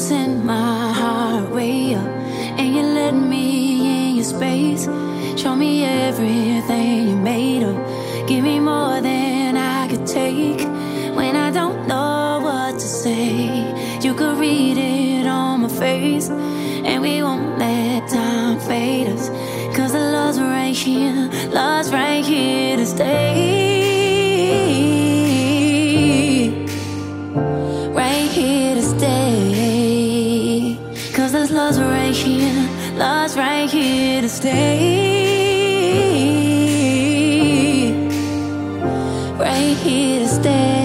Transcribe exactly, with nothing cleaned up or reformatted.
sent my heart way up, and you let me in your space. Show me everything you made of. Give me more than I could take. When I don't know what to say, you could read it on my face. And we won't let time fade us, 'cause the love's right here, love's right here to stay. Right here to stay. 'Cause this love's right here, love's right here to stay. Right here to stay.